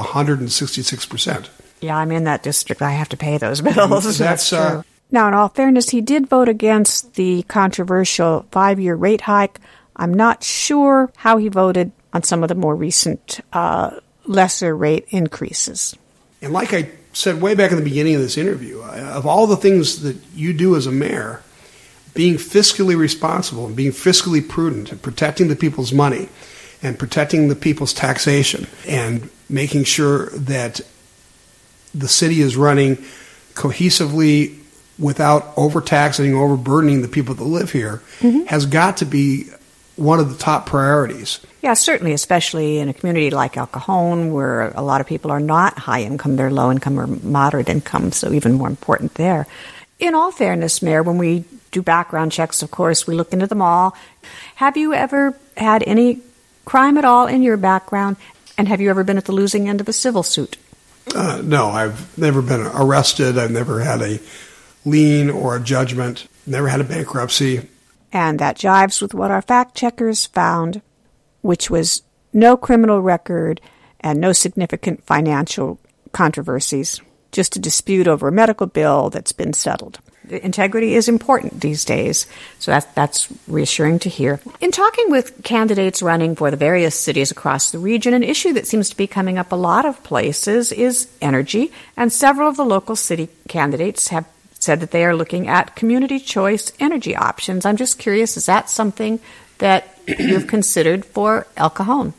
166%. Yeah, I'm in that district. I have to pay those bills. That's true. Now, in all fairness, he did vote against the controversial 5-year rate hike. I'm not sure how he voted on some of the more recent lesser rate increases. And like I said way back in the beginning of this interview, of all the things that you do as a mayor, being fiscally responsible and being fiscally prudent and protecting the people's money and protecting the people's taxation and making sure that the city is running cohesively without overtaxing, overburdening the people that live here has got to be one of the top priorities. Yeah, certainly, especially in a community like El Cajon, where a lot of people are not high income, they're low income or moderate income, so even more important there. In all fairness, Mayor, when we do background checks, of course, we look into them all. Have you ever had any crime at all in your background, and have you ever been at the losing end of a civil suit? No, I've never been arrested. I've never had a lien or a judgment, never had a bankruptcy. And that jives with what our fact checkers found, which was no criminal record and no significant financial controversies, just a dispute over a medical bill that's been settled. Integrity is important these days, so that's reassuring to hear. In talking with candidates running for the various cities across the region, an issue that seems to be coming up a lot of places is energy, and several of the local city candidates have said that they are looking at community choice energy options. I'm just curious, is that something that you've considered for El Cajon?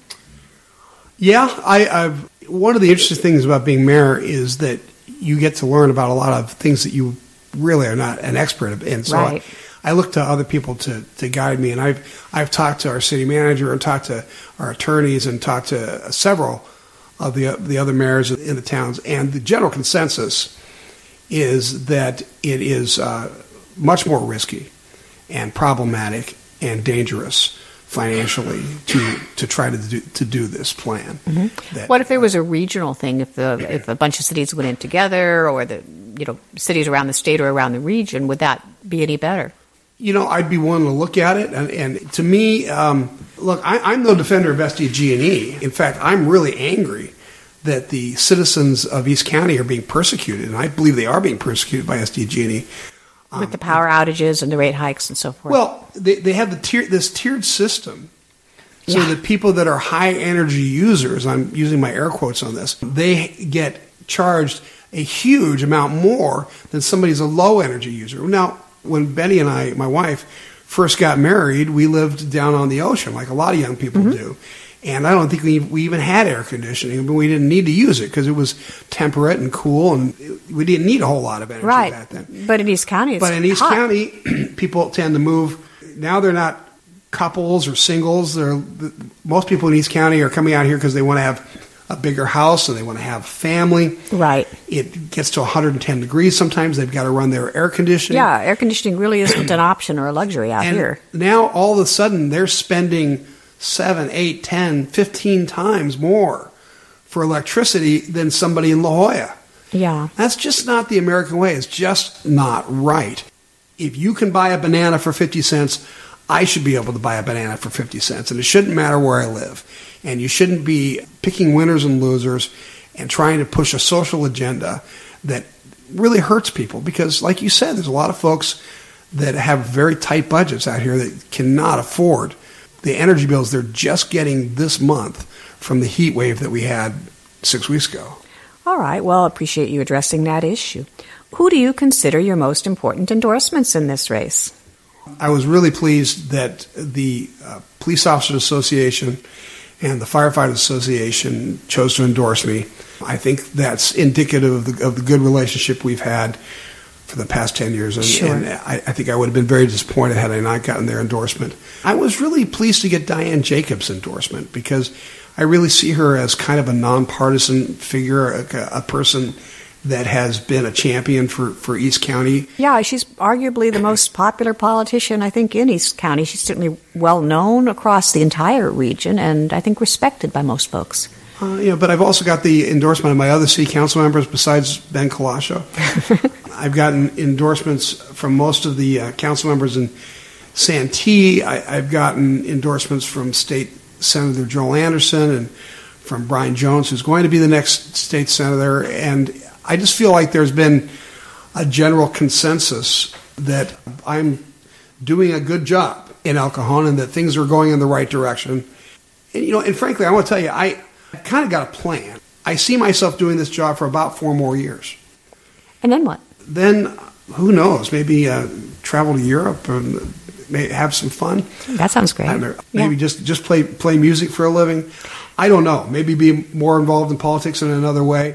Yeah, I've one of the interesting things about being mayor is that you get to learn about a lot of things that you really are not an expert in. So right. I look to other people to guide me, and I've talked to our city manager and talked to our attorneys and talked to several of the other mayors in the towns, and the general consensus is that it is much more risky and problematic and dangerous financially to try to do this plan. What if there was a regional thing? If a bunch of cities went in together, or the cities around the state or around the region, would that be any better? I'd be willing to look at it, and to me, look, I'm no defender of SDG&E. In fact, I'm really angry that the citizens of East County are being persecuted, and I believe they are being persecuted by SDG&E. With the power outages and the rate hikes and so forth. Well, they have this tiered system, so that people that are high energy users, I'm using my air quotes on this, they get charged a huge amount more than somebody who's a low energy user. Now, when Betty and I, my wife, first got married, we lived down on the ocean, like a lot of young people do. And I don't think we even had air conditioning, but we didn't need to use it because it was temperate and cool, and we didn't need a whole lot of energy back then. But in East County, it's in East County, people tend to move. Now they're not couples or singles. Most people in East County are coming out here because they want to have a bigger house and they want to have a family. Right. It gets to 110 degrees sometimes. They've got to run their air conditioning. Yeah, air conditioning really isn't an option or a luxury out here. Now, all of a sudden, they're spending 7, 8, 10, 15 times more for electricity than somebody in La Jolla. Yeah. That's just not the American way. It's just not right. If you can buy a banana for 50 cents, I should be able to buy a banana for 50 cents. And it shouldn't matter where I live. And you shouldn't be picking winners and losers and trying to push a social agenda that really hurts people. Because, like you said, there's a lot of folks that have very tight budgets out here that cannot afford the energy bills they're just getting this month from the heat wave that we had 6 weeks ago. All right. Well, I appreciate you addressing that issue. Who do you consider your most important endorsements in this race? I was really pleased that the Police Officers Association and the Firefighters Association chose to endorse me. I think that's indicative of the good relationship we've had for the past 10 years. And, sure. And I think I would have been very disappointed had I not gotten their endorsement. I was really pleased to get Diane Jacobs' endorsement because I really see her as kind of a nonpartisan figure, a person that has been a champion for East County. Yeah, she's arguably the most popular politician, I think, in East County. She's certainly well known across the entire region and I think respected by most folks. But I've also got the endorsement of my other city council members besides Ben Colascio. I've gotten endorsements from most of the council members in Santee. I've gotten endorsements from State Senator Joel Anderson and from Brian Jones, who's going to be the next state senator. And I just feel like there's been a general consensus that I'm doing a good job in El Cajon and that things are going in the right direction. And frankly, I want to tell you, I kind of got a plan. I see myself doing this job for about 4 more years. And then what? Then, who knows, maybe travel to Europe and maybe have some fun. That sounds great. I don't know, maybe just play music for a living. I don't know. Maybe be more involved in politics in another way.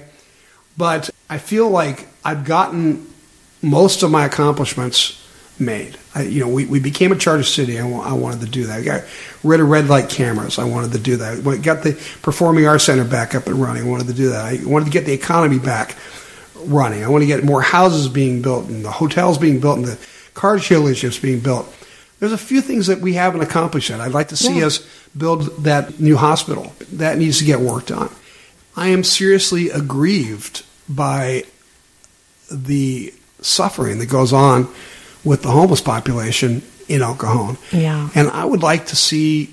But I feel like I've gotten most of my accomplishments made. We became a charter city. I wanted to do that. I got rid of red light cameras. I wanted to do that. I got the Performing Arts Center back up and running. I wanted to do that. I wanted to get the economy back running. I want to get more houses being built and the hotels being built and the car dealerships being built. There's a few things that we haven't accomplished yet. I'd like to see us build that new hospital. That needs to get worked on. I am seriously aggrieved by the suffering that goes on with the homeless population in El Cajon. Yeah. And I would like to see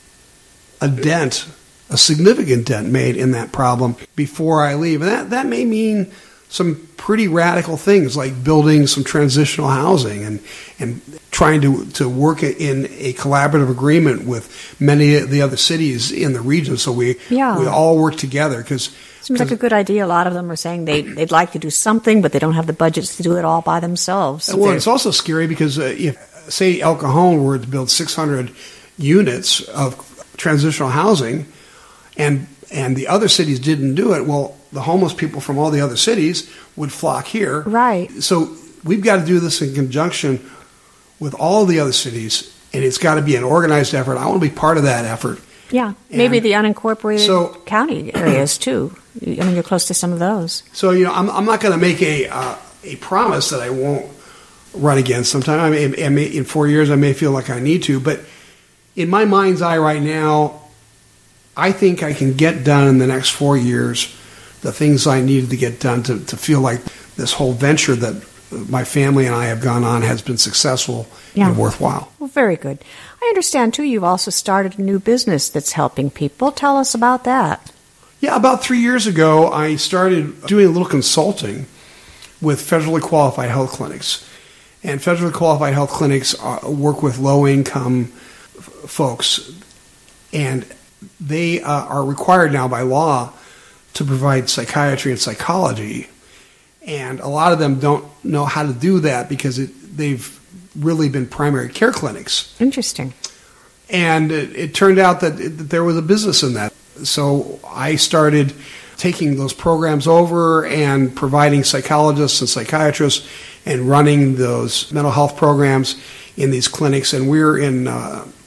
a significant dent made in that problem before I leave. And that may mean some pretty radical things like building some transitional housing and trying to work in a collaborative agreement with many of the other cities in the region so we all work together. Seems like a good idea. A lot of them are saying they'd like to do something, but they don't have the budgets to do it all by themselves. Well, it's also scary because if, say, El Cajon were to build 600 units of transitional housing and the other cities didn't do it, well, the homeless people from all the other cities would flock here. Right. So we've got to do this in conjunction with all the other cities, and it's got to be an organized effort. I want to be part of that effort. Yeah, maybe the unincorporated county areas, too. I mean, you're close to some of those. So, I'm not going to make a promise that I won't run again sometime. In 4 years, I may feel like I need to. But in my mind's eye right now, I think I can get done in the next 4 years the things I needed to get done to feel like this whole venture that my family and I have gone on has been successful and worthwhile. Well, very good. I understand, too, you've also started a new business that's helping people. Tell us about that. Yeah, about 3 years ago, I started doing a little consulting with federally qualified health clinics. And federally qualified health clinics work with low-income folks, and they are required now by law to provide psychiatry and psychology. And a lot of them don't know how to do that because they've really been primary care clinics. Interesting. And it turned out that there was a business in that. So I started taking those programs over and providing psychologists and psychiatrists and running those mental health programs in these clinics. And we're in, I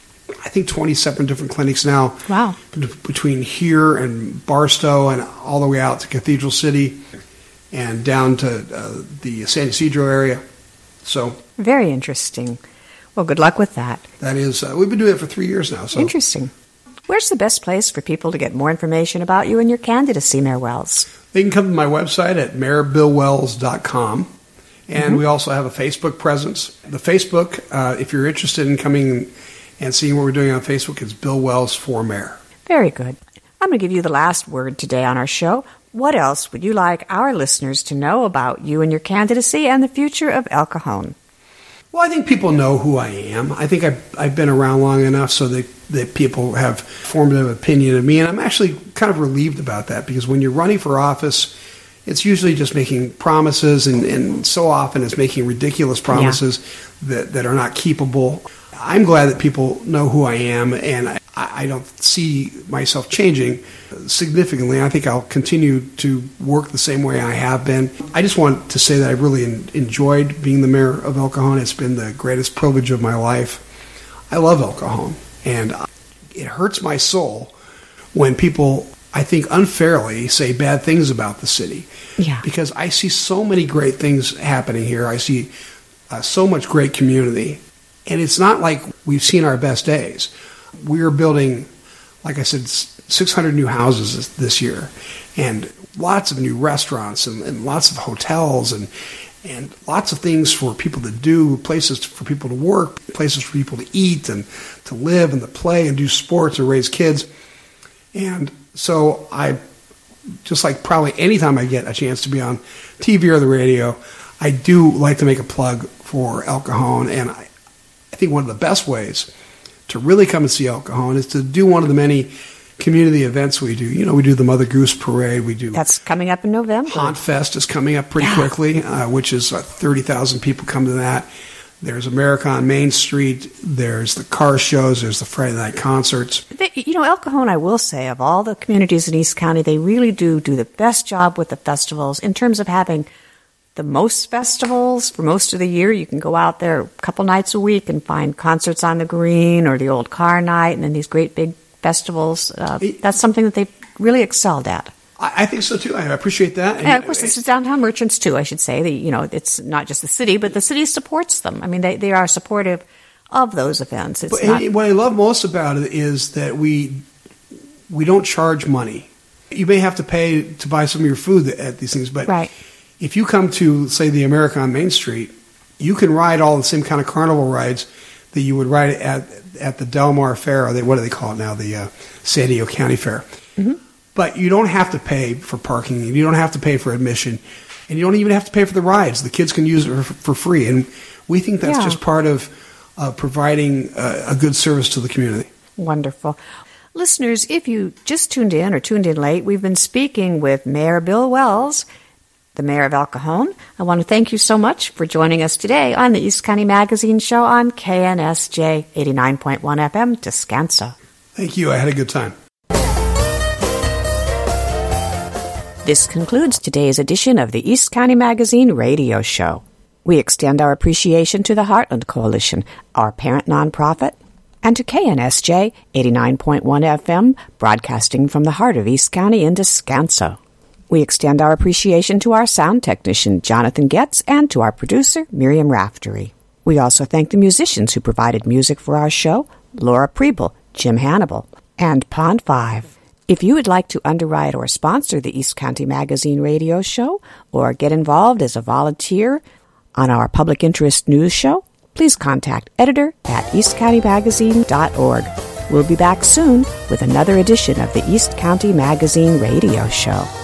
I think 27 different clinics now. Wow. Between here and Barstow and all the way out to Cathedral City and down to the San Ysidro area. So very interesting. Well, good luck with that. That is, we've been doing it for 3 years now. So interesting. Where's the best place for people to get more information about you and your candidacy, Mayor Wells? They can come to my website at mayorbillwells.com. And we also have a Facebook presence. The Facebook, if you're interested in coming and seeing what we're doing on Facebook, is Bill Wells for Mayor. Very good. I'm going to give you the last word today on our show. What else would you like our listeners to know about you and your candidacy and the future of El Cajon? Well, I think people know who I am. I think I've been around long enough so that people have formative opinion of me. And I'm actually kind of relieved about that, because when you're running for office, it's usually just making promises, and so often it's making ridiculous promises that are not keepable. I'm glad that people know who I am, and I don't see myself changing significantly. I think I'll continue to work the same way I have been. I just want to say that I really enjoyed being the mayor of El Cajon. It's been the greatest privilege of my life. I love El Cajon, and it hurts my soul when people, I think unfairly, say bad things about the city. Yeah. Because I see so many great things happening here. I see so much great community. And it's not like we've seen our best days. We are building, like I said, 600 new houses this year, and lots of new restaurants and lots of hotels and lots of things for people to do, places for people to work, places for people to eat and to live and to play and do sports and raise kids. And so I, just like probably anytime I get a chance to be on TV or the radio, I do like to make a plug for El Cajon. And I think one of the best ways to really come and see El Cajon is to do one of the many community events we do. You know, we do the Mother Goose Parade. We do. That's coming up in November. Haunt Fest is coming up pretty quickly, which is 30,000 people come to that. There's America on Main Street. There's the car shows. There's the Friday night concerts. El Cajon, I will say, of all the communities in East County, they really do the best job with the festivals in terms of having the most festivals for most of the year. You can go out there a couple nights a week and find concerts on the green or the old car night, and then these great big festivals. That's something that they've really excelled at. I think so too. I appreciate that. And of course, this is downtown merchants too, I should say. It's not just the city, but the city supports them. I mean, they are supportive of those events. What I love most about it is that we don't charge money. You may have to pay to buy some of your food at these things, but right. If you come to, say, the America on Main Street, you can ride all the same kind of carnival rides that you would ride at the Del Mar Fair, or what do they call it now, the San Diego County Fair. Mm-hmm. But you don't have to pay for parking, and you don't have to pay for admission, and you don't even have to pay for the rides. The kids can use it for free, and we think that's just part of providing a good service to the community. Wonderful. Listeners, if you just tuned in or tuned in late, we've been speaking with Mayor Bill Wells, the mayor of El Cajon. I want to thank you so much for joining us today on the East County Magazine Show on KNSJ 89.1 FM, Descanso. Thank you. I had a good time. This concludes today's edition of the East County Magazine Radio Show. We extend our appreciation to the Heartland Coalition, our parent nonprofit, and to KNSJ 89.1 FM, broadcasting from the heart of East County in Descanso. We extend our appreciation to our sound technician, Jonathan Getz, and to our producer, Miriam Raftery. We also thank the musicians who provided music for our show, Laura Preble, Jim Hannibal, and Pond 5. If you would like to underwrite or sponsor the East County Magazine Radio Show, or get involved as a volunteer on our public interest news show, please contact editor@eastcountymagazine.org. We'll be back soon with another edition of the East County Magazine Radio Show.